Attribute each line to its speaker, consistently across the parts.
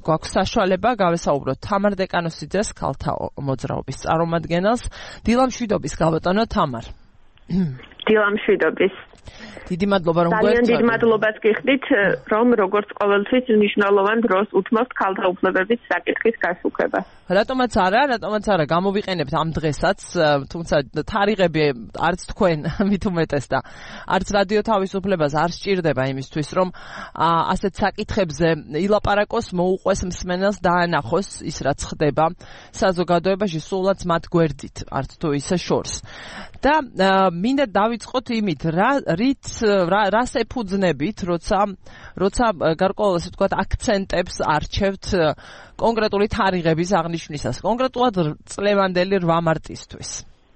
Speaker 1: გვაქვს საშუალება გავესაუბროთ თამარ დეკანოსიძეს, ქალთა მოძრაობის წარმომადგენელს. დილამშვიდობის გაბატონო თამარ.
Speaker 2: დილამშვიდობის.
Speaker 1: დიდი მადლობა რომ
Speaker 2: ძალიან დიდ მადლობას გიხდით, რომ როგორც ყოველთვის მნიშვნელოვან დროს უთმობთ ქალთა უფლებების საკითხის გასუქებას.
Speaker 1: რატომაც არა, გამოვიყენებთ ამ დღესაც, თუმცა თარიღები არც თქვენ მით უმეტეს და არც რადიო თავისუფლებას არ სჭირდება იმისთვის, რომ ასეთ საკითხებზე ილაპარაკოს, მოუყვეს მსმენელს, დაანახოს ის რაც ხდება საზოგადოებაში, სულაც მათ გვერდით, არც თუ ისე შორს. და მინდა დავიწყოთ იმით, რას ეფუძნებით, როცა გარკვეულ ასე ვთქვათ აქცენტებს არჩევთ კონკრეტული თარიღების აღნიშვნისას, კონკრეტულად წლევანდელი 8 მარტისთვის.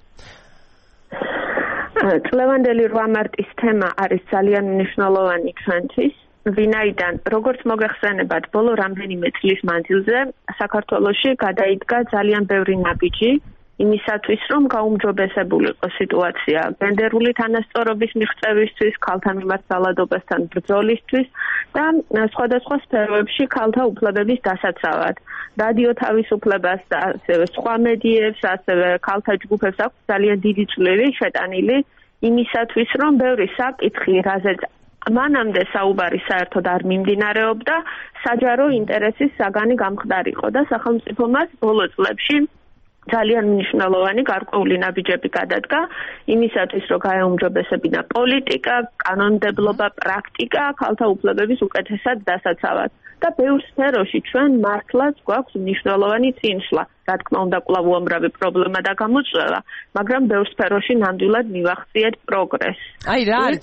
Speaker 2: წლევანდელი 8 მარტის თემა არის ძალიან მნიშვნელოვანი ჩვენთვის, ვინაიდან როგორც მოგეხსენებათ, ბოლო რამდენიმე წლის მანძილზე საქართველოში გადაიდგა ძალიან ბევრი ნაბიჯი იმისათვის, რომ გაუმჯობესებული იყო სიტუაცია გენდერული თანასწორობის მიღწევისთვის, ქალთა მიმართ ძალადობასთან ბრძოლისთვის და სხვადასხვა სფეროებში ქალთა უფლებების დასაცავად. რადიო თავისუფლებას და ასევე სხვა მედიებს, ასევე ქალთა ჯგუფებს აქვს ძალიან დიდი წვლილი შეტანილი იმისათვის, რომ ბევრი საკითხი, რაზეც მანამდე საუბარი საერთოდ არ მიმდინარეობდა, საჯარო ინტერესის საგანი გამხდარიყო და სახელმწიფო მას ბოლო წლებში ძალიან მნიშვნელოვანი გარკვეული ნაბიჯები გადადგა იმისათვის, რომ გაეუმჯობესებინა პოლიტიკა, კანონმდებლობა, პრაქტიკა ქალთა უფლებების უკეთესად დასაცავად. და ბევრ სფეროში ჩვენ მართლაც გვაქვს მნიშვნელოვანი წინსვლა. რა თქმა უნდა, კვლავ უამრავი პრობლემა და გამოწვევა, მაგრამ ბევრ სფეროში ნამდვილად მივახციეთ პროგრესს.
Speaker 1: აი რა არის,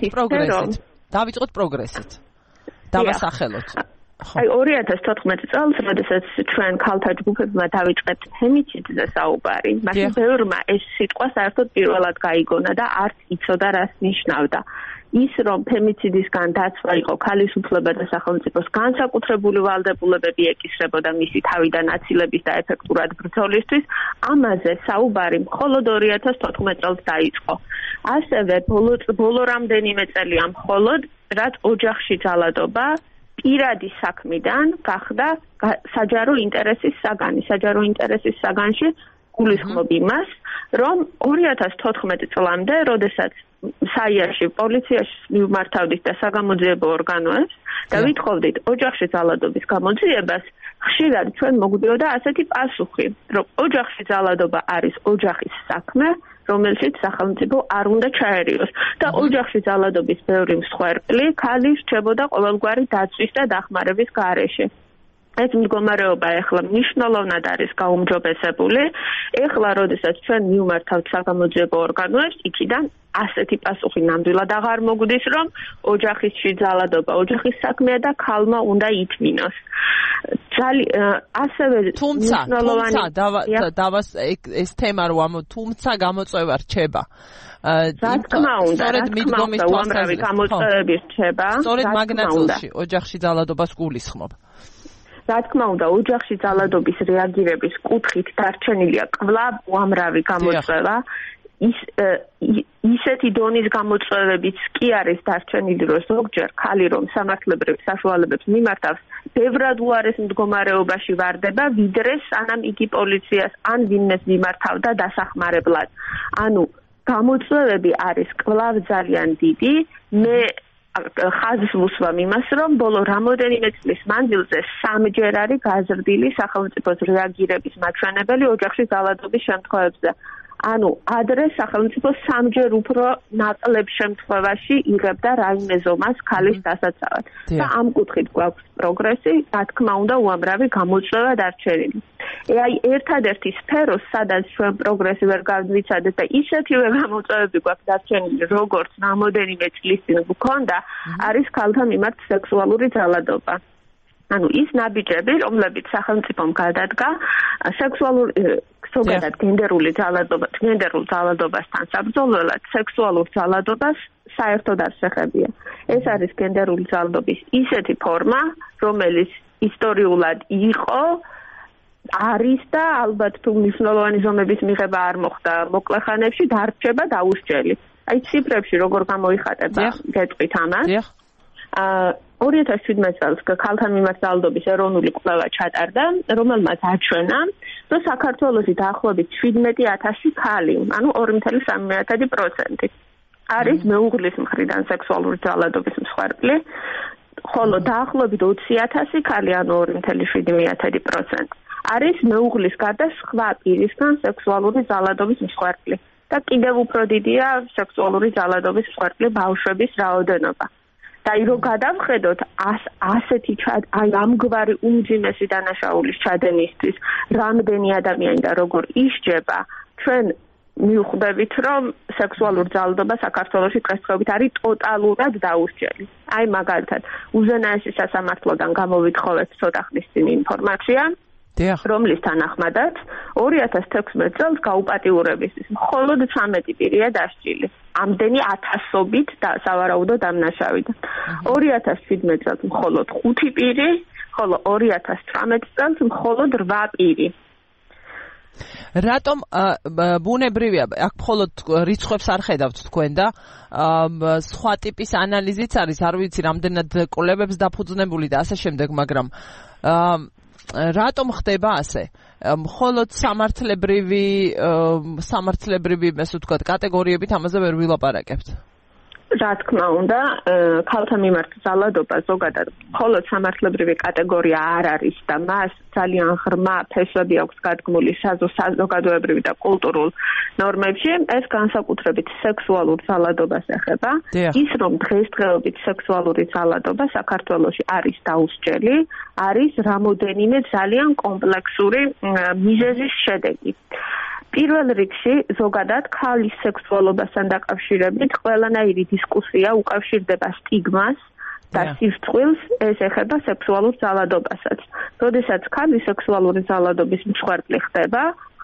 Speaker 1: დავიწყოთ პროგრესით. დავასახელოთ.
Speaker 2: აი 2014 წელს, როდესაც ჩვენ ქალთა ჯგუფებმა დავიწყეთ ფემიციდზე საუბარი, მაშინ ბევრმა ეს სიტყვა საერთოდ პირველად გაიგონა და არც იცოდა რას ნიშნავდა. ის რომ ფემიციდისგან დაცვა იყო ქალის უფლება და სახელმწიფოს განსაკუთრებული ვალდებულებები ეკისრებოდა მისი თავიდან აცილების და ეფექტურად ბრძოლისთვის, ამაზე საუბარი მხოლოდ 2014 წელს დაიწყო. ასევე ბოლო რამდენიმე წელია მხოლოდ, რაც ოჯახში ძალადობა პირადი საქმიდან გახდა საჯარო ინტერესის საგანი. საჯარო ინტერესის საგანში გულისხმობ იმას, რომ 2014 წლამდე, როდესაც საიაში, პოლიციაში მივმართავდით და საგამოძიებო ორგანოებს და ვითხოვდით ოჯახში ძალადობის გამოძიებას, ხშირად ჩვენ მოგვდიოდა ასეთი პასუხი, რომ ოჯახში ძალადობა არის ოჯახის საქმე, რომელშიც სახელმწიფო არ უნდა ჩაერიოს და ოჯახში ძალადობის ბევრი მსხვერპლი ქალი რჩებოდა ყოველგვარი დაცვის და დახმარების გარეშე. ეს მდგომარეობა ეხლა მნიშვნელოვნად არის გაუმჯობესებული. ეხლა, როდესაც ჩვენ მივმართავთ საგამოძიებო ორგანოებს, იქიდან ასეთი პასუხი ნამდვილად აღარ მოგვდის, რომ ოჯახში ძალადობა ოჯახის საქმეა და ქალმა უნდა ითმინოს. ასევე
Speaker 1: თუმცა ეს თემა რომ თუმცა გამოწვევა რჩება.
Speaker 2: რა თქმა უნდა, უამრავი გამოწვევები რჩება.
Speaker 1: სწორედ მაგ ნაწილში ოჯახში ძალადობას გულისხმობ.
Speaker 2: რა თქმა უნდა, ოჯახში ძალადობის რეაგირების კუთხით დარჩენილია კვლავ უამრავი გამოწვევა. ისეთი დონის გამოწვევებიც კი არის დარჩენილი, რომ ზოგჯერ ქალი რომ სამართლებრივ საშუალებებს მიმართავს, ბევრად უარეს მდგომარეობაში ვარდება, ვიდრე სანამ იგი პოლიციას ან ვინმეს მიმართავდა დასახმარებლად. ანუ გამოწვევები არის კვლავ ძალიან დიდი. მე ხაზს ვუსვამ იმას, რომ ბოლო რამოდენიმე წლის მანძილზე 3-ჯერ არის გაზრდილი სახელმწიფოს რეაგირების მაჩვენებელი ოჯახში ძალადობის შემთხვევებზე. ანუ ადრე სახელმწიფო 3-ჯერ უფრო ნაკლებ შემთხვევაში იღებდა რაიმე ზომას ქალის დასაცავად. და ამ კუთხით გვაქვს პროგრესი, რა თქმა უნდა, უამრავი გამოწვევა დარჩენილი. აი ერთადერთი სფერო, სადაც ჩვენ პროგრესი ვერ გავიცადეთ და ისეთივე გამოწვევები გვაქვს დარჩენილი, როგორც რამოდენიმე წლის წინ გვქონდა, არის ქალთა მიმართ სექსუალური ძალადობა. ანუ ის ნაბიჯები, რომლებიც სახელმწიფომ გადადგა სექსუალური ზოგადად გენდერულ ძალადობასთან საბრძოლველად, სექსუალურ ძალადობას საერთოდ არ შეხებია. ეს არის გენდერული ძალადობის ისეთი ფორმა, რომელიც ისტორიულად იყო, არის და ალბათ თუ მნიშვნელოვანი ზომების მიღება არ მოხდა მოკლე ხანებში, დარჩება დაუსჯელი. აი ციფრებში როგორ გამოიხატება გეტყვით ამას. 2017 წელს ქალთან მიმართ ძალადობის ეროვნული კვლევა ჩატარდა, რომელმაც აჩვენა, რომ საქართველოში დაახლოებით 17,000 ქალი, ანუ 2,3% არის მეუღლის მხრიდან სექსუალური ძალადობის მსხვერპლი, ხოლო დაახლოებით 20,000 ქალი, ანუ 2,7% არის მეუღლის გარდა სხვა პირისგან სექსუალური ძალადობის მსხვერპლი და კიდევ უფრო დიდია სექსუალური ძალადობის მსხვერპლი ბავშვების რაოდენობა. და რო გადავხედოთ ასეთი ამგვარი უმძიმესი დანაშაულის ჩადენისთვის რამდენი ადამიანი და როგორ ისჯება, ჩვენ მივხვდებით, რომ სექსუალურ ძალადობა საქართველოში დღესდღეობით არის ტოტალურად დაუსჯელი. აი მაგალითად, უზენაესი სასამართლოდან გამოვითხოვეთ ცოტა ხნის წინ ინფორმაცია, რომლის თანახმადაც 2016 წელს გაუპატიურებისთვის მხოლოდ 13 პირია დასჯილი. ამდენი ათასობით და სავარაუდო დამნაშავით. 2017 წელს მხოლოდ 5 პირი, ხოლო 2018 წელს მხოლოდ 8 პირი.
Speaker 1: რატომ ბუნებრივია, აქ მხოლოდ რიცხვებს არ ხედავთ თქვენ და სხვა ტიპის ანალიზიც არის, არ ვიცი რამდენად კვლევებს დაფუძნებული და ასე შემდეგ, მაგრამ რატომ ხდება ასე? მხოლოდ სამართლებრივი, ესე ვთქვათ, კატეგორიებით ამაზე ვერ ვილაპარაკებთ.
Speaker 2: რა თქმა უნდა, ქალთა მიმართ ძალადობა ზოგადად მხოლოდ სამართლებრივი კატეგორია არ არის და მას ძალიან ღრმა ფესვები აქვს გადგმული საზოგადოებრივი და კულტურულ ნორმებში. ეს განსაკუთრებით სექსუალურ ძალადობას ეხება. ის რომ დღესდღეობით სექსუალური ძალადობა საქართველოში არის დაუსჯელი, არის რამოდენიმე ძალიან კომპლექსური მიზეზის შედეგი. პირველ რიგში ზოგადად ქალის სექსუალობასთან დაკავშირებით ყველანაირი დისკუსია უკავშირდება სტიგმას და სირწყვილს, ეს ეხება სექსუალურ ძალადობასაც. როდესაც ქალი სექსუალური ძალადობის მსხვერპლი ხდება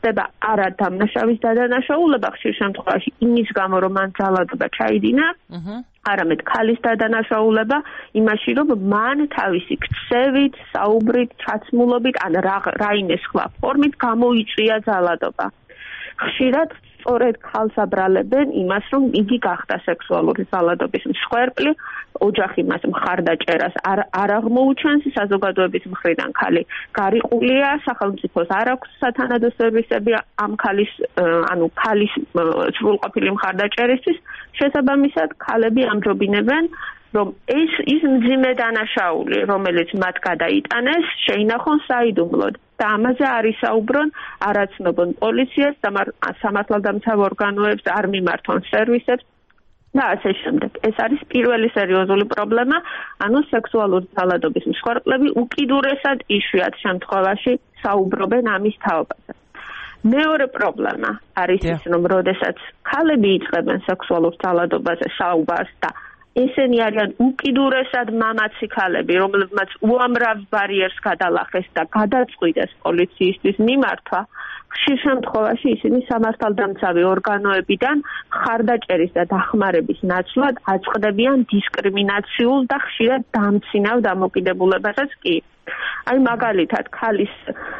Speaker 2: არა დამნაშავის დადანაშაულება ხშირ შემთხვევაში იმის გამო, რომ მან ძალადობა ჩაიდინა, არამედ ქალის დადანაშაულება იმაში, რომ მან თავისი ქცევით, საუბრით, ჩაცმულობით ან რაიმე სხვა ფორმით გამოიწვია ძალადობა. ხშირად სწორედ ქალს აბრალებენ იმას, რომ იგი გახდა სექსუალური ძალადობის მსხვერპლი, ოჯახი მას მხარდაჭერას არ აღმოუჩენს საზოგადოების მხრიდან ქალი გარიყულია, სახელმწიფოს არ აქვს სათანადო სერვისები ამ ქალის, ანუ ქალის სრულყოფილი მხარდაჭერისთვის, შესაბამისად ქალები ამჯობინებენ, რომ ის მძიმე დანაშაული, რომელიც მათ გადაიტანეს, შეინახონ საიდუმლოდ. და ამაზე არ ისაუბრონ, არ აცნობენ პოლიციას, სამართალდამცავ ორგანოებს, არ მიმართონ სერვისებს და ასე შემდეგ. ეს არის პირველი სერიოზული პრობლემა, ანუ სექსუალური ძალადობის მსხვერპლები უკიდურესად იშვიათ შემთხვევაში საუბრობენ ამის თაობაზე. მეორე პრობლემა არის ის, რომ როდესაც ქალები იწყებენ სექსუალურ ძალადობაზე საუბარს და ესენი არიან უკიდურესად მამაცი ქალები, რომლებმაც უამრავ ბარიერს გადალახეს და გადაწყვიტეს პოლიციისთვის მიმართვა, ხშირ შემთხვევაში ისინი სამართალდამცავი ორგანოებიდან მხარდაჭერის და დახმარების ნაცვლად აწყდებიან დისკრიმინაციულ და ხშირად დამცინავ დამოკიდებულებასაც კი. აი მაგალითად, ქალის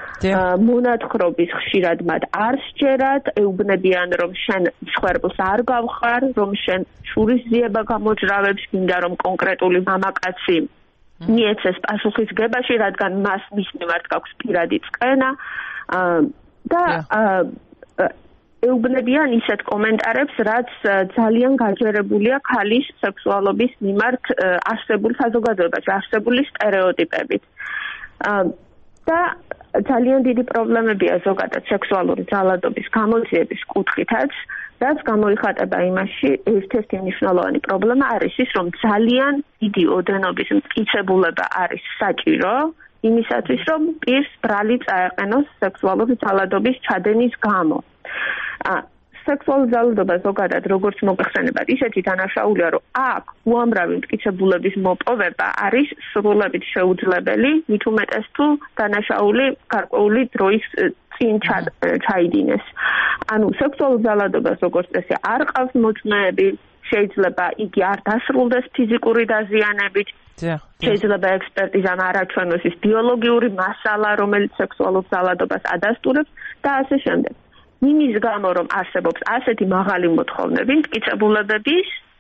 Speaker 2: მონათხრობის ხშირად მათ არ სჯერათ, ეუბნებიან, რომ შენ მსხვერპლს არ გავხარ, რომ შენ შურისძიება გამოჯრავებს, მინდა რომ კონკრეტული მამაკაცი მიეცეს პასუხისგებაში, რადგან მის მიმართ გაქვს პირადი წყენა და ეუბნებიან ისეთ კომენტარებს, რაც ძალიან გაჯერებულია ქალის სექსუალობის მიმართ არსებული საზოგადოებაში, არსებული სტერეოტიპებით. და ძალიან დიდი პრობლემებია ზოგადად სექსუალური ძალადობის გამოძიების კუთხითაც, რაც გამოიხატება იმაში, ერთ-ერთი მნიშვნელოვანი პრობლემა არის ის, რომ ძალიან დიდი ოდენობის მტკიცებულება არის საჭირო იმისათვის, რომ პირს ბრალი წაეყენოს სექსუალური ძალადობის ჩადენის გამო. სექსუალური ძალადობა ზოგადად როგორც მოგეხსენებათ, ისეთი დანაშაულია, რომ აქ უამრავი მტკიცებულების მოპოვება არის სრულებით შეუძლებელი, მით უმეტეს თუ დანაშაული გარკვეული დროის წინ ჩაიდინეს. ანუ სექსუალურ ძალადობას როგორც წესი არ ყავს მოწმეები, შეიძლება იგი არ დასრულდეს ფიზიკური დაზიანებით, შეიძლება ექსპერტიზამ არ აჩვენოს ის ბიოლოგიური მასალა, რომელიც სექსუალურ ძალადობას ადასტურებს და ასე შემდეგ. იმის გამო, რომ არსებობს ასეთი მაღალი მოთხოვნები მტკიცებულებების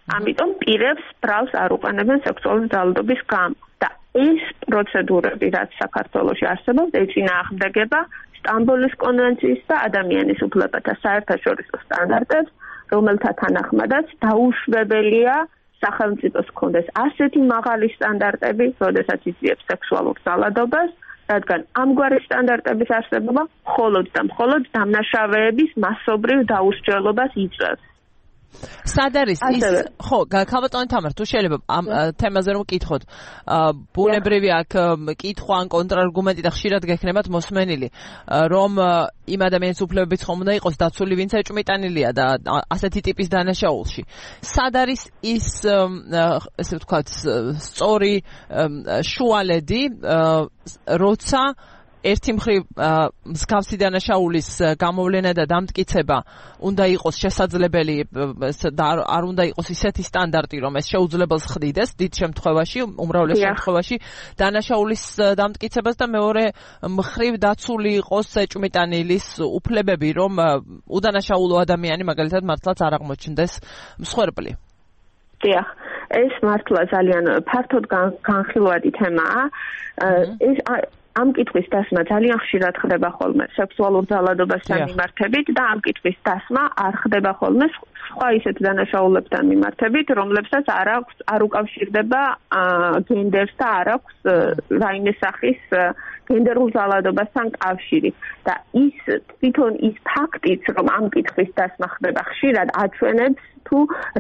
Speaker 2: ამიტომ პირებს ბრალს არ უყენებენ სექსუალური ძალადობის გამო. და ეს პროცედურები, რაც საქართველოში არსებობს, ეწინააღმდეგება სტამბოლის კონვენციის და ადამიანის უფლებათა საერთაშორისო სტანდარტებს, რომელთა თანახმადაც დაუშვებელია სახელმწიფოს ჰქონდეს ასეთი მაღალი სტანდარტები, როდესაც იძლეებს სექსუალურ ძალადობას, რადგან ამგვარი სტანდარტების არსებობა მხოლოდ და მხოლოდ დამნაშავეების მასობრივ დაუსჯელობას იწვევს.
Speaker 1: სად არის ის ხო ქალბატონი თამარ თუ შეიძლება ამ თემაზე რომ ვკითხოთ ბუნებრივი აქ კითხვა ან კონტრარგუმენტი და ხშირად გექნებათ მოსმენილი რომ იმ ადამიანის უფლებებიც ხომ უნდა იყოს დაცული ვინც ეჭვმიტანილია და ასეთი ტიპის დანაშაულში სად არის ის ესე ვთქვათ სწორი შუალედი როცა ერთი მხრივ მსგავსი დანაშაულის გამოვლენა და დამტკიცება უნდა იყოს შესაძლებელი და არ უნდა იყოს ისეთი სტანდარტი რომ ეს შეუძლებელს ხდიდეს დიდ შემთხვევაში უმრავლეს შემთხვევაში დანაშაულის დამტკიცებას და მეორე მხრივ დაცული იყოს ეჭვმიტანილის უფლებები რომ უდანაშაულო ადამიანი მაგალითად მართლაც არ აღმოჩნდეს მსხვერპლი.
Speaker 2: დიახ, ეს მართლა ძალიან ფართოდ განხილვადი თემაა. ეს ამ კითხვის დასმა ძალიან ხშირად ხდება ხოლმე სექსუალურ ძალადობასთან მიმართებით და ამ კითხვის დასმა არ ხდება ხოლმე სხვა ისეთ დანაშაულებთან მიმართებით, რომლებსაც არ უკავშირდება გენდერს და არ აქვს რაიმე სახის გენდერულ ძალადობასთან კავშირი. და ის თვითონ ის ფაქტიც, რომ ამ კითხვის დასმა ხდება ხშირად, აჩვენებს თუ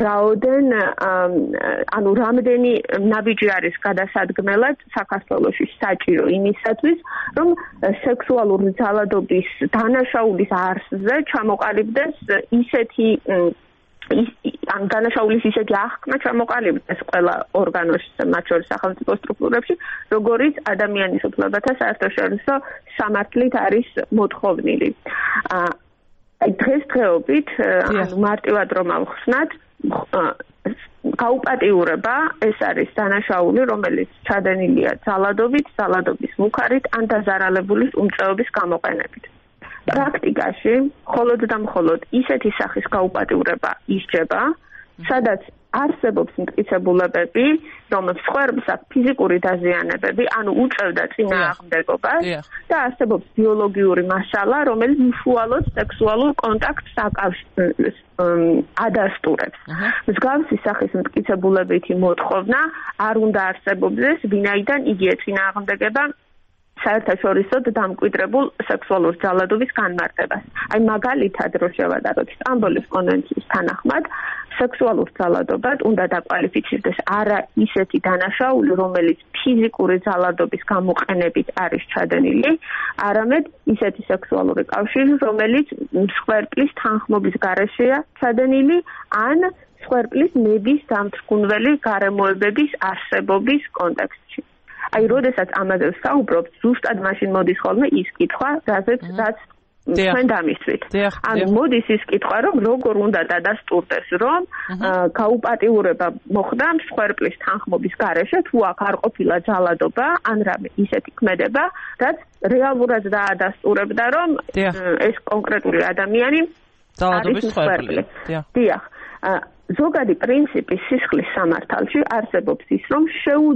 Speaker 2: რამდენი ნაბიჯი არის გადასადგმელად საქართველოში საჭირო იმისათვის, რომ სექსუალური ძალადობის დანაშაულის არსზე ჩამოყალიბდეს ისეთი ამ დანაშაულის ისეთი აღქმა ჩამოყალიბდეს ყველა ორგანოში, მათ შორის სახელმწიფო სტრუქტურებში, როგორიც ადამიანის უფლებათა საერთაშორისო სამართლით არის მოთხოვნილი. დღესდღეობით, ანუ მარტივად რომ ავხსნათ, გაუპატიურება ეს არის დანაშაული, რომელიც ჩადენილია ძალადობით, ძალადობის მუქარით ან დაზარალებულის უმწეობის გამოყენებით. პრაქტიკაში მხოლოდ და მხოლოდ ისეთი სახის გაუპატიურება ისჯება, სადაც არსებობს მტკიცებულებები, რომ მსხვერპლს აქვს ფიზიკური დაზიანებები, ანუ უწევდა წინააღმდეგობას და არსებობს ბიოლოგიური მასალა, რომელიც უშუალოდ სექსუალურ კონტაქტს ადასტურებს. მსგავსი სახის მტკიცებულებითი მოთხოვნა არ უნდა არსებობდეს, ვინაიდან იგი ეწინააღმდეგება საერთაშორისოდ დამკვიდრებულ სექსუალურ ძალადობის განმარტებას. აი მაგალითად რო შევადაროთ სტამბოლის კონვენციის თანახმად, სექსუალურ ძალადობად უნდა დაკვალიფიცირდეს არა ისეთი დანაშაული, რომელიც ფიზიკური ძალადობის გამოყენებით არის ჩადენილი, არამედ ისეთი სექსუალური კავშირი, რომელიც მსხვერპლის თანხმობის გარეშეა ჩადენილი, ან მსხვერპლის ნების დამთრგუნველი გარემოებების არსებობის კონტექსტში. აი, როდესაც ამაზე ვსაუბრობთ, ზუსტად მაშინ მოდის ხოლმე ის კითხვა, რაც თქვენ დამისვით. ანუ მოდის ის კითხვა, რომ როგორ უნდა დადასტურდეს, რომ გაუპატიურება მოხდა მსხვერპლის თანხმობის გარეშე, თუ აქ არ ყოფილა ძალადობა, ან რამე ისეთი ქმედება, რაც რეალურად დაადასტურებდა, რომ ეს კონკრეტული ადამიანი
Speaker 1: ძალადობის მსხვერპლი.
Speaker 2: დიახ. ზოგადი პრინციპი სისხლის სამართალში არსებობს ის, რომ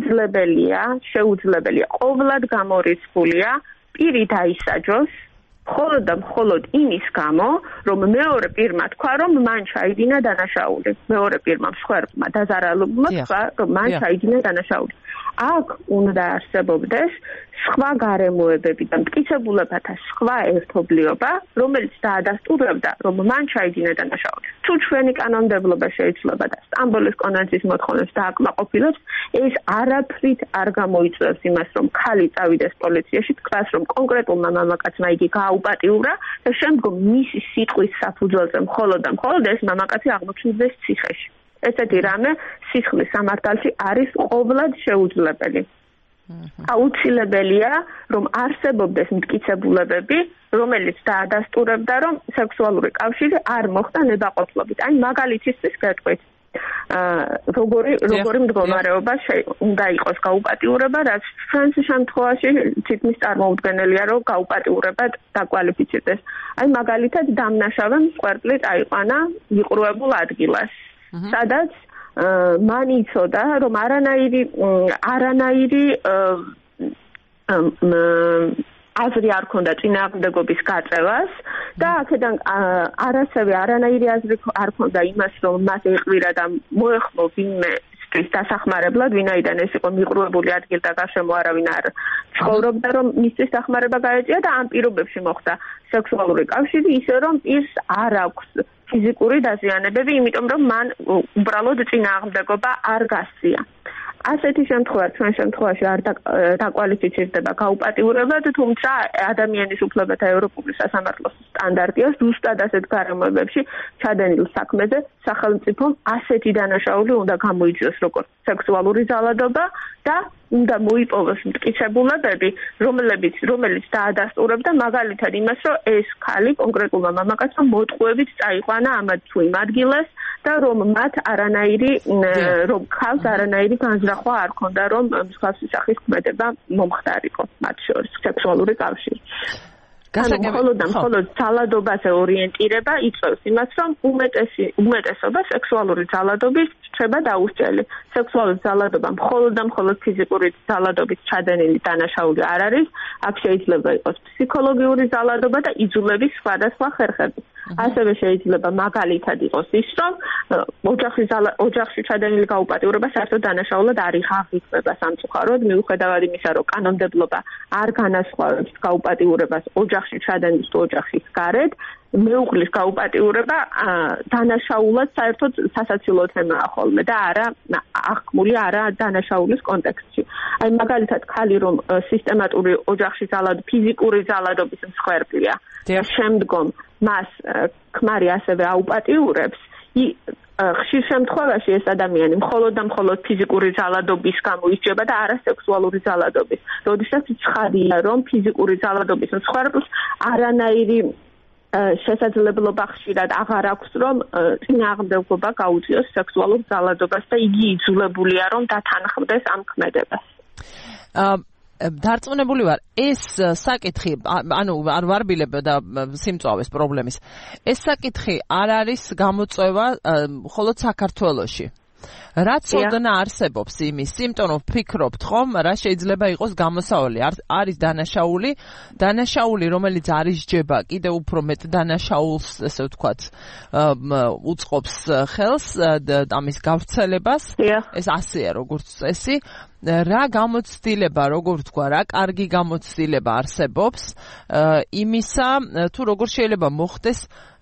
Speaker 2: შეუძლებელია ყოვლად გამორიცხულია პირი დაისაჯოს მხოლოდ და მხოლოდ იმის გამო, რომ მეორე პირმა თქვა, რომ მან ჩაიდინა დანაშაული. მეორე პირმა მსხვერპლმა დაზარალებულმა თქვა, რომ მან ჩაიდინა დანაშაული. აქ უნდა არსებობდეს სხვა გარემოებები და მტკიცებულებათა სხვა ერთობლიობა, რომელიც დაადასტურებდა, რომ მან ჩაიდინა დანაშაული. თუ ჩვენი კანონმდებლობა შეიძლება და სტამბოლის კონვენციის მოთხოვნებს დააკმაყოფილებს, ეს არაფრით არ გამოიწვევს იმას, რომ ქალი წავიდეს პოლიციაში, თქვას, რომ კონკრეტულმა მამაკაცმა იგი გააუპატიურა და შემდგომ მისი სიტყვის საფუძველზე მხოლოდ და მხოლოდ ეს მამაკაცი აღმოჩნდეს ციხეში. ესეთი რამე სისხლის სამართალში არის ყოვლად შეუძლებელი. აუცილებელია, რომ არსებობდეს მტკიცებულებები, რომელიც დაადასტურებდა, რომ სექსუალური კავშირი არ მოხდა ნებაყოფლობით. აი მაგალითისთვის გეტყვით. როგორი მდგომარეობა უნდა იყოს გაუპატიურება, რაც ჩვენს შემთხვევაში თითქმის წარმოუდგენელია, რომ გაუპატიურებად დაკვალიფიცირდეს. აი მაგალითად დამნაშავემ მსხვერპლი წაიყვანა მიყრუებულ ადგილას. სადაც მან იცოდა, რომ არანაირი აზრი არ ქონდა წინააღმდეგობის გაწევას და აქედან არასევე არანაირი აზრი არ ქონდა იმას, რომ მას ეყვირა და მოეხმო ვინმე დასახმარებლად, ვინაიდან ეს იყო მიყრუებული ადგილ და გარშემო არავინ არ ცხოვრობდა, რომ მისთვის დახმარება გაეწია და ამ პირობებში მოხდა სექსუალური კავშირი, ისე რომ ის არ აქვს ფიზიკური დაზიანებები, იმიტომ რომ მან უბრალოდ წინააღმდეგობა არ გასწია. ასეთი შემთხვევა ჩვენ შემთხვევაში არ დაკვალიფიცირდება გაუპატიურებლად, თუმცა ადამიანის უფლებათა ევროპული სასამართლოს სტანდარტია ზუსტად ასეთ გარემოებებში ჩადენილ საქმეზე სახელმწიფომ ასეთი დანაშაული უნდა გამოიწვიოს როგორც სექსუალური ძალადობა და უნდა მოიპოვოს მტკიცებულებები, რომელიც დაადასტურებდა მაგალითად იმას, რომ ეს ქალი კონკრეტულმა მამაკაცმა მოტყუებით წაიყვანა ამათ თუ იმ ადგილას და რომ მათ რომ ქალს არანაირი განზრახვა არ ქონდა, რომ მსგავსი სახის ქმედება მომხდარიყო მათ შორის სექსუალური კავშირი. მხოლოდ ძალადობაზე ორიენტირება იწვევს იმას, რომ უმეტესობა სექსუალური ძალადობის რჩება დაუსჯელი. სექსუალური ძალადობა მხოლოდ ფიზიკური ძალადობის ჩადენილი დანაშაული არ არის, აქ შეიძლება იყოს ფსიქოლოგიური ძალადობა და იძულების სხვადასხვა ხერხები. ასევე შეიძლება მაგალითად იყოს ის, რომ ოჯახში ჩადენილი გაუპატიურება საერთოდ დანაშაულად არ იღაღიება სამწუხაროდ, მიუხედავად იმისა, რომ კანონმდებლობა არ განასხვავებს გაუპატიურებას ოჯახში ჩადენის თუ ოჯახის გარეთ, მეუღლის გაუპატიურება დანაშაულად საერთოდ სასაცილო თემაა ხოლმე და აღქმული არა დანაშაულის კონტექსტში. აი მაგალითად ქალი რომ სისტემატური ოჯახში ფიზიკური ძალადობის მსხვერპლია და შემდგომ მას ქმარი ასევე აუპატიურებს, ხშირ შემთხვევაში ეს ადამიანი მხოლოდ ფიზიკური ძალადობის გამო ისჯება და არა სექსუალური ძალადობის. როდესაც ცხადია, რომ ფიზიკური ძალადობის მსხვერპლს არანაირი შესაძლებლობა ხშირად აღარ აქვს, რომ წინააღმდეგობა გაუწიოს სექსუალურ ძალადობას და იგი იძულებულია, რომ დათანხმდეს ამ ქმედებას.
Speaker 1: დარწმუნებული ვარ, ეს საკითხი, ანუ არ ვარბილებ და სიმწვავეს პრობლემის. ეს საკითხი არ არის გამოწვევა მხოლოდ საქართველოში. რაც ოდნა არსებობს იმის, იმიტომ რომ ვფიქრობთ ხომ, რა შეიძლება იყოს გამოსავალი. არის დანაშაული, რომელიც არ ისჯება კიდევ უფრო მეტ დანაშაულს, ესე ვთქვათ, უწყობს ხელს ამის გავრცელებას. ეს ასეა როგორც წესი. რა გამოცდილება, როგორ ვთქვა, რა კარგი გამოცდილება არსებობს იმისა, თუ როგორ შეიძლება მოხდეს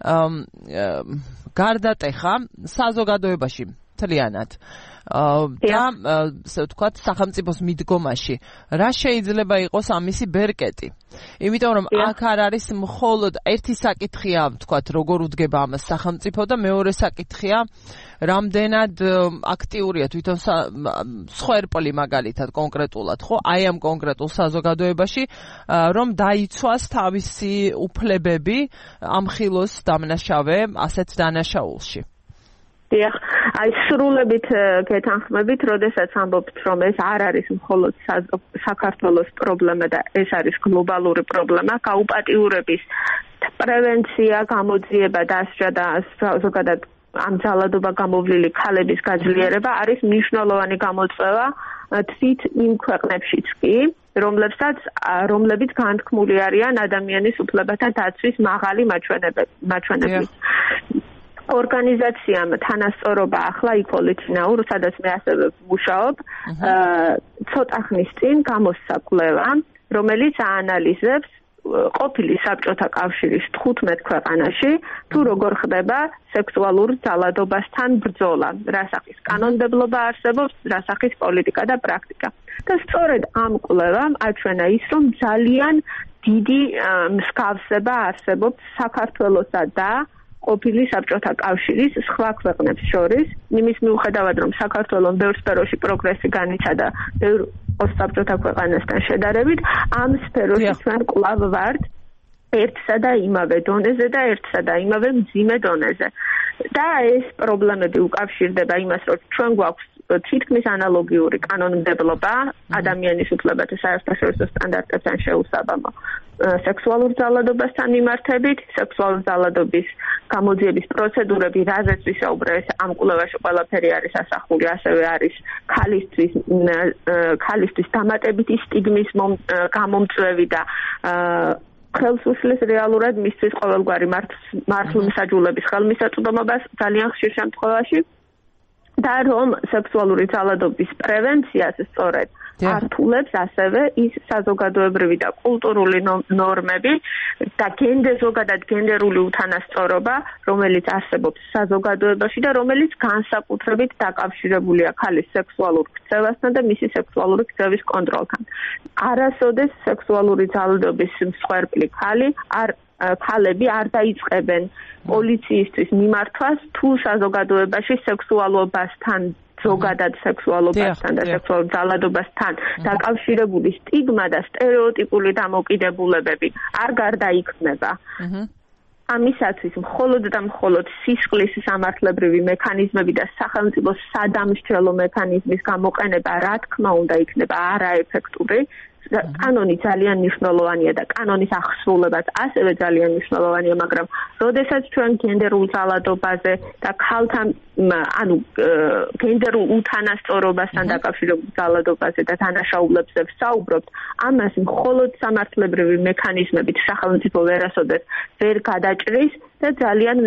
Speaker 1: გარდატეხა საზოგადოებაში მთლიანად და ასე ვთქვათ სახელმწიფოს მიდგომაში რა შეიძლება იყოს ამისი ბერკეტი. იმიტომ რომ აქ არ არის მხოლოდ ერთი საკითხია, ვთქვათ, როგორ უდგება ამას სახელმწიფო და მეორე საკითხია რამდენად აქტიურია თვითონ მსხვერპლი მაგალითად კონკრეტულად, ხო? აი ამ კონკრეტულ საზოგადოებაში რომ დაიცვას თავისი უფლებები ამხილოს დამნაშავე ასეთ დანაშაულში.
Speaker 2: დიახ, აი სრულებით გეთანხმებით, როდესაც ამბობთ, რომ ეს არ არის მხოლოდ საქართველოს პრობლემა და ეს არის გლობალური პრობლემა, გაუპატიურების პრევენცია, გამოძიება, დასჯა და ზოგადად ამ ძალადობა გამოვლილი ქალების გაძლიერება არის მნიშვნელოვანი გამოწვევა თვით იმ ქვეყნებშიც კი, რომლებიც განთქმული არიან ადამიანის უფლებათა დაცვის მაღალი მაჩვენებლით. ორგანიზაციამ თანასწორობა ახლა Equality Now, სადაც მე ასევე ვმუშაობ, ცოტა ხნის წინ გამოსცა კვლევა, რომელიც აანალიზებს ყოფილი საბჭოთა კავშირის 15 ქვეყანაში თუ როგორ ხდება სექსუალურ ძალადობასთან ბრძოლა, რა სახის კანონმდებლობა არსებობს, რა სახის პოლიტიკა და პრაქტიკა. და სწორედ ამ კვლევამ აჩვენა ის, რომ ძალიან დიდი მსგავსება არსებობს საქართველოსა და ყოფილი საბჭოთა კავშირის სხვა ქვეყნებს შორის, იმის მიუხედავად, რომ საქართველოს ბევრ სფეროში პროგრესი განიცადა ბევრ პოსტსაბჭოთა ქვეყანასთან შედარებით, ამ სფეროში ჩვენ კვლავ ვართ ერთსა და იმავე დონეზე და ერთსა და იმავე მძიმე დონეზე. და ეს პრობლემები უკავშირდება იმას, რომ ჩვენ გვაქვს თითქმის ანალოგიური კანონმდებლობა ადამიანის უფლებათა საერთაშორისო სტანდარტებთან შეუსაბამო. სექსუალურ ძალადობასთან მიმართებით, სექსუალური ძალადობის გამოძიების პროცედურები, რაზეც ვისაუბრე, ამ კვლევაში ყველაფერი არის ასახული, ასევე არის ქალისთვის დამატებითი სტიგმის გამომწვევი და ხელს უშლის რეალურად მისთვის ყოველგვარი მართლმსაჯულების ხელმისაწვდომობას ძალიან ხშირ შემთხვევაში და რომ სექსუალური ძალადობის პრევენციას სწორედ ართულებს ასევე ის საზოგადოებრივი და კულტურული ნორმები და ზოგადად გენდერული უთანასწორობა, რომელიც არსებობს საზოგადოებაში და რომელიც განსაკუთრებით დაკავშირებულია ქალის სექსუალურ ქცევასთან და მისი სექსუალური ქცევის კონტროლთან. არასოდეს სექსუალური ძალადობის მსხვერპლი ქალები არ დაიწყებენ პოლიციისთვის მიმართვას თუ საზოგადოებაში სექსუალობასთან ზოგადად სექსუალობასთან და სექსუალურ ძალადობასთან დაკავშირებული სტიგმა და სტერეოტიპული დამოკიდებულებები არ გარდაიქმნება. ამისათვის მხოლოდ და მხოლოდ სისხლის სამართლებრივი მექანიზმები და სახელმწიფოს სადამსჯელო მექანიზმის გამოყენება რა თქმა უნდა იქნება არაეფექტური. კანონი ძალიან მნიშვნელოვანია და კანონის აღსრულებაც ასევე ძალიან მნიშვნელოვანია, მაგრამ როდესაც ჩვენ გენდერულ ძალადობაზე და ქალთან, გენდერულ უთანასწორობასთან დაკავშირებულ ძალადობაზე და დანაშაულებზე ვსაუბრობთ, ამას მხოლოდ სამართლებრივი მექანიზმებით სახელმწიფო ვერასოდეს ვერ გადაჭრის და ძალიან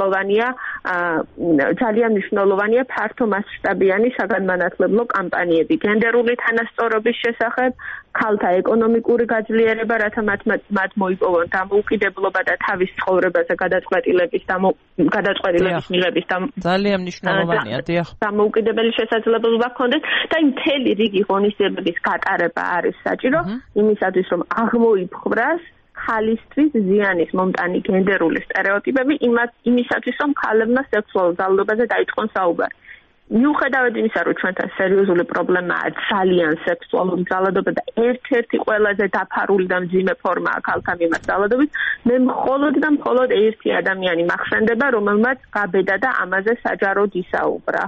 Speaker 2: მნიშვნელოვანია ფართო მასშტაბიანი საგანმანათლებლო კამპანიები გენდერული თანასწორობის შესახებ, ქალთა ეკონომიკური გაძლიერება, რათა მათ მოიპოვონ დამოუკიდებლობა და თავის ცხოვრებაზე გადაწყვეტილების მიღების
Speaker 1: ძალიან მნიშვნელოვანია, დიახ.
Speaker 2: დამოუკიდებელი შესაძლებლობა ჰქონდეს და იმ მთელი რიგი ღონისძიებების გატარება არის საჭირო იმისათვის, რომ აღმოიფხვრას ქალისთვის ზიანის მომტანი გენდერული სტერეოტიპები იმისათვის, რომ ქალებმა სექსუალურ ძალადობაზე დაიწყონ საუბარი. მიუხედავად იმისა, რომ ჩვენთან სერიოზული პრობლემაა ძალიან სექსუალური ძალადობა და ერთ-ერთი ყველაზე დაფარული და მძიმე ფორმაა ქალთა მიმართ ძალადობის, მე მხოლოდ და მხოლოდ ერთი ადამიანი მახსენდება, რომელმაც გაბედა და ამაზე საჯაროდ ისაუბრა.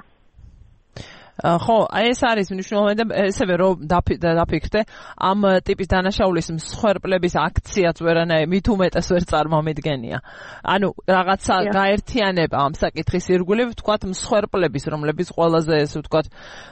Speaker 1: ხო, ეს არის მნიშვნელოვანი და ესევე რომ დაფიქრდე, ამ ტიპის დანაშაულის მსხვერპლების აქციაც ვერანაირ მით უმეტეს ვერ წარმომიდგენია. ანუ რაღაცა გაერთიანება ამ საკითხის ირგვლივ, ვთქვათ, მსხვერპლების, რომლებიც ყველაზე ესე ვთქვათ,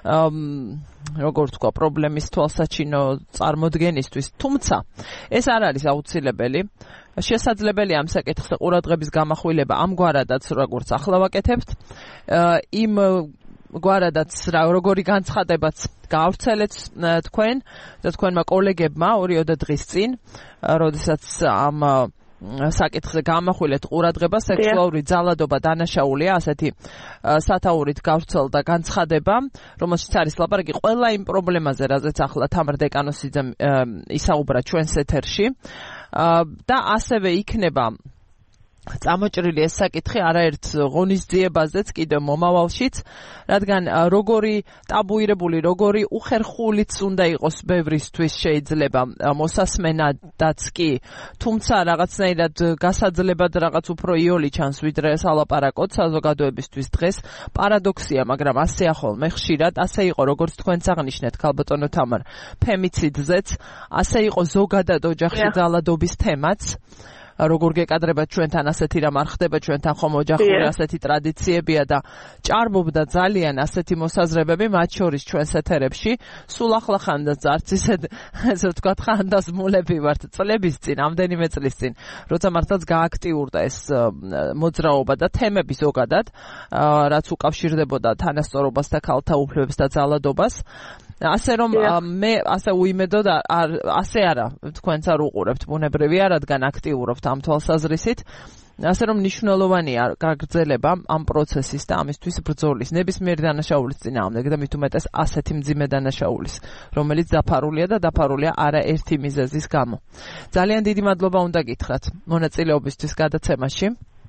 Speaker 1: როგორ ვთქვა, პრობლემის თვალსაჩინო წარმოდგენისთვის. თუმცა, ეს არ არის აუცილებელი. შესაძლებელია ამ საკითხზე ყურადღების გამახვილება ამგვარადაც, როგორც ახლა ვაკეთებთ, იმ გვარადაც როგორი განცხადებაც გაავრცელეთ თქვენ და თქვენმა კოლეგებმა 2 დღის წინ, როდესაც ამ საკითხზე გამახვილეთ ყურადღება, სექსუალური ძალადობა დანაშაულია, ასეთი სათაურით გავრცელდა განცხადება, რომელშიც არის ლაპარაკი ყველა იმ პრობლემაზე, რაზეც ახლა თამარ დეკანოსიძემ ისაუბრა ჩვენს ეთერში და ასევე იქნება წამოჭრილი ეს საკითხი არაერთ ღონისძიებაზეც კიდევ მომავალშიც, რადგან როგორი ტაბუირებული, როგორი უხერხულიც უნდა იყოს ბევრისთვის შეიძლება მოსასმენადაც კი, თუმცა რაღაცნაირად გასაძლებად რაღაც უფრო იოლი ჩანს ვიდრე სალაპარაკოთ საზოგადოებისთვის დღეს. პარადოქსია, მაგრამ ასეა ხოლმე ხშირად, ასე იყო როგორც თქვენც აღნიშნეთ ქალბატონო თამარ ფემიციდზეც, ასე იყო ზოგადად ოჯახში ძალადობის თემაც. როგორ გეკადრებათ ჩვენთან ასეთი რამ არ ხდება, ჩვენთან ხომ ოჯახური ასეთი ტრადიციებია და ჭარბობდა ძალიან ასეთი მოსაზრებები, მათ შორის ჩვენს ეთერებში. სულ ახლა ხანდაც არც ესე ვთქვათ, ხანდაზმულები ვართ წლების წინ, ამდენიმე წლის წინ, როცა მართლაც გააქტიურდა ეს მოძრაობა და თემები ზოგადად, რაც უკავშირდებოდა თანასწორობას და ქალთა უფლებებს და ძალადობას. ასე რომ მე ასე უიმედოდ ასე არა თქვენც არ უყურებთ ბუნებრივია, რადგან აქტიურობთ ამ თვალსაზრისით, ასე რომ მნიშვნელოვანია გაგრძელება ამ პროცესის და ამისთვის ბრძოლის ნებისმიერი დანაშაულის წინააღმდეგ და მით უმეტეს ასეთი მძიმე დანაშაულის, რომელიც დაფარულია და დაფარულია არაერთი მიზეზის გამო. ძალიან დიდი მადლობა უნდა გითხრათ მონაწილეობისთვის გადაცემაში.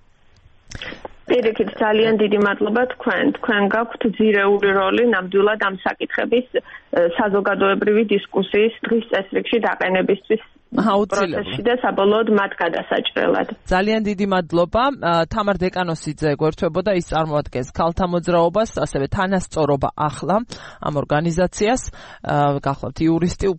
Speaker 2: პირიქით, ძალიან დიდი მადლობა თქვენ გაქვთ ძირეული როლი ნამდვილად ამ საკითხების საზოგადოებრივი დისკუსიის დღის წესრიგში დაყენებისთვის პროცესში და საბოლოოდ მათ გადასაჭრელად.
Speaker 1: ძალიან დიდი მადლობა. თამარ დეკანოსიძე გვერდთვებოდა, ის წარმოადგენს ქალთა მოძრაობას, ასევე თანასწორობა ახლა ამ ორგანიზაციას. გახლავთ იურისტი,